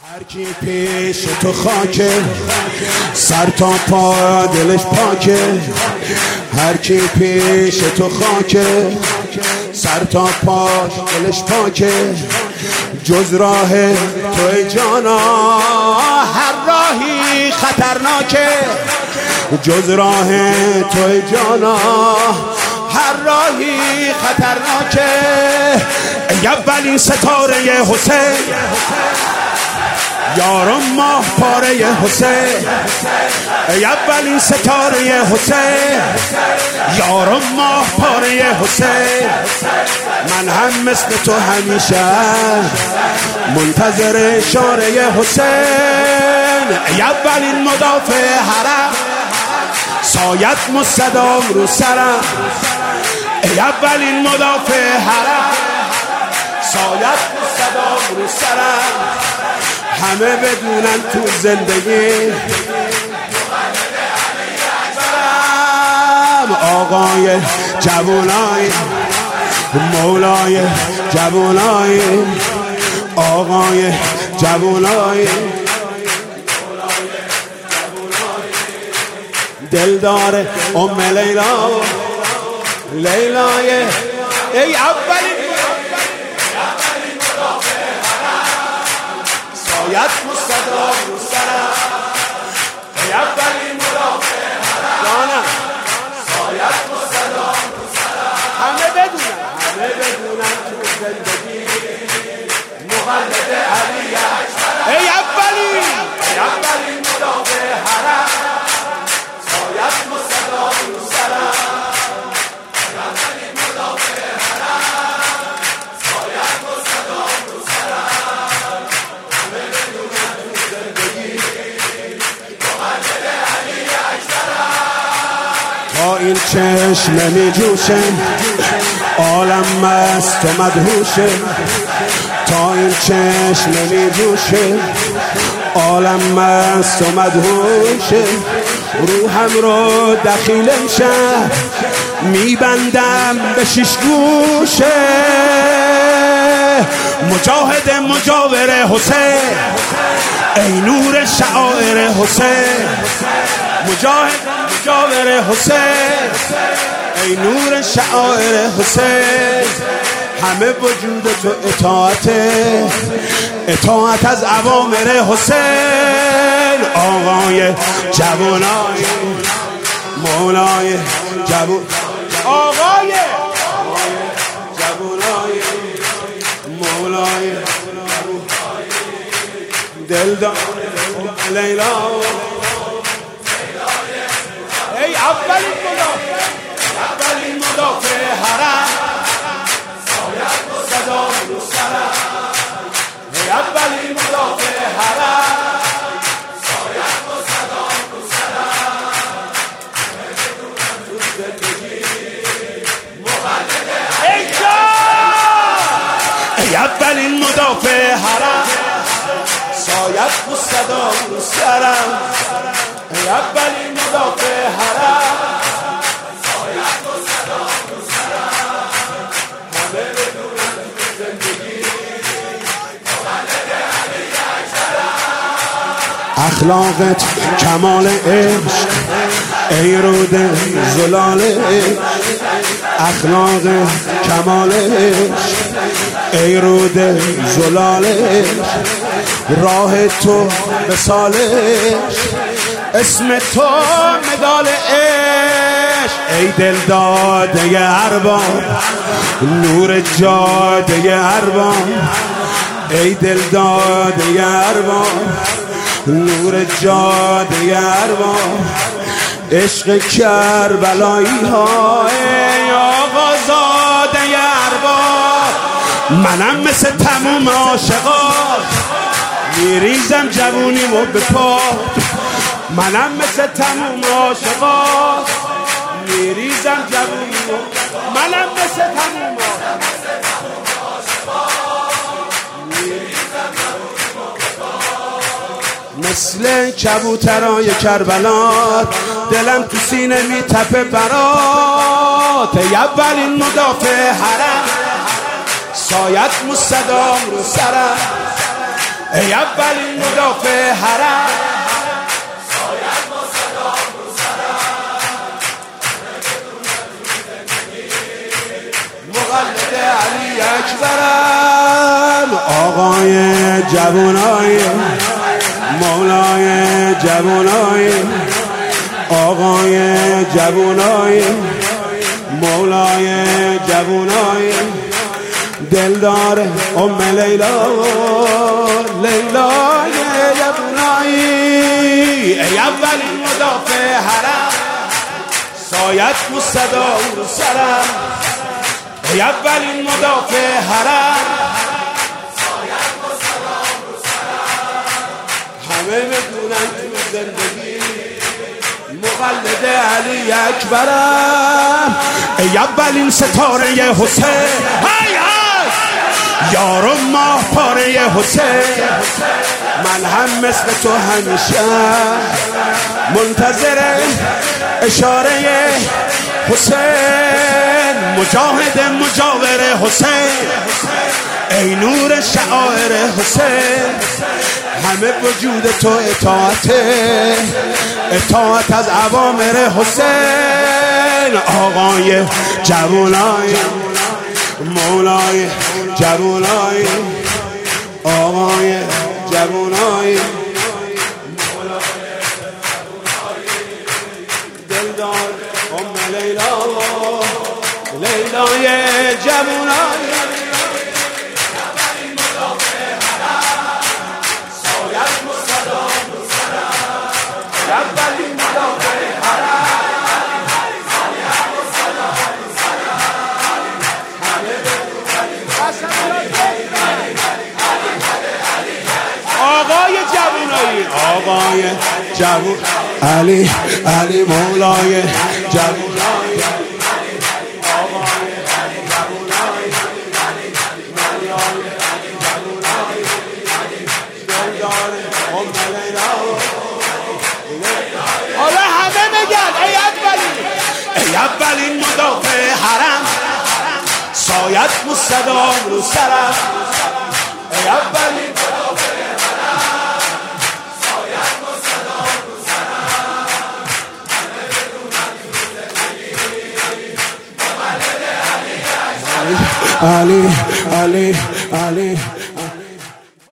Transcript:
هر کی پیش تو خاکه، سر تا پا دلش پاکه. هر کی پیش تو خاکه، سر تا پا دلش پاکه. جز راه توی جانا هر راهی خطرناکه. جز راه توی جانا هر راهی خطرناکه. ای اولین ستاره حسین، یارم ماه پاره حسین. ای اولین ستاره حسین، یارم ماه پاره حسین. من هم مثل تو همیشه منتظر اشاره حسین. ای اولین مدافع حرم، سایت مستدام رو سرم. ای اولین مدافع حرم، سایت مستدام رو سرم. همه بدونن تو زندگی آقای جوانای مولای جوانای، آقای جوانای دلدار ام لیلا لیلای. ای اولین سایت مستدام رو سرم. ای اولین مدافع حرم، سایت مستدام رو سرم. همه بدونن تو زندگی مقلد علی اکبرم. ای اولین مدافع حرم، سایت مستدام رو سرم. ای اولین مدافع حرم، سایت مستدام رو سرم. همه بدونن تو زندگی مقلد علی اکبرم. تا این چشم نمی جوشه، عالم مست و مدهوشه. تا این چشم نمی جوشه، عالم مست و مدهوشه. روحم رو دخیل امشب میبندم به شش گوشه. مجاهد مجاور حسین، ای نور شعائر حسین. مجاهد مجاور حسین، ای نور شعائر حسین. همه وجود تو اطاعت از اوامر حسین. آقای جوانای مولای جوان، آقای جوانای مولای دلدار لیلا. ای اولین مدافع حرم، سایت مستدام رو سرم. ای اولین مدافع حرم، سایت مستدام رو سرم. تو زندگی مقلد ای جان. ای اولین مدافع حرم، سایت مستدام رو سرم. ای اولین مدافع حرم، سایت مستدام رو سرم. همه بدونن تو زندگی مقلد علی اکبرم. اخلاقت کمال عشق، ای رود زلال عشق. اخلاق کمال عشق، ای رود زلال عشق. راه تو وصال عشق، اسم تو مدال عشق. ای دل داده ارباب، نور جاده ارباب. ای دل داده ارباب، نور جاده ارباب. عشق کربلایی ها، ای آقا زاده ارباب. منم مثل تموم عاشقا میریزم جوونیمو به پا. منم مثل تموم عاشقا میریزم جوونیمو. منم مثل تموم عاشقا میریزم جوونیمو به پا. مثل کبوترای کربلا دلم تو سینه میتپه برات. ای اولین مدافع حرم، سایت مستدام رو سرم. ای اولین مدافع حرم مقلد علی اکبرم آقای جوانای مولای جوانای آقای جوانای مولای جوانای دلدار ام لیلا لیلای جوانای ای اولین مدافع حرم سایت مصدا رو سرم ای اولین مدافع حرم سایت مصدا رو سرم همه بدونن تو زندگی مقلد علی اکبرم ای اولین ستاره حسین های های یارو ماه پاره حسین من هم مثل تو همیشه منتظر اشاره حسین مجاهد مجاور حسین ای نور شعائر حسین همه وجود تو اطاعت از اوامر حسین آقای جوانای مولای جوانای آقای جوانای دلدار ام لیلا لیلای جوانای آقای جوانایی آقای جوان علی علی مولای جوانایی آقای جوانایی دلدار ام لیلا حالا همه بگن ای اولین مدافع حرم سایت مستدام رو سرم ای اولین مدافع حرم سایت مستدام رو سرم همه بدونن تو زندگی علی علی علی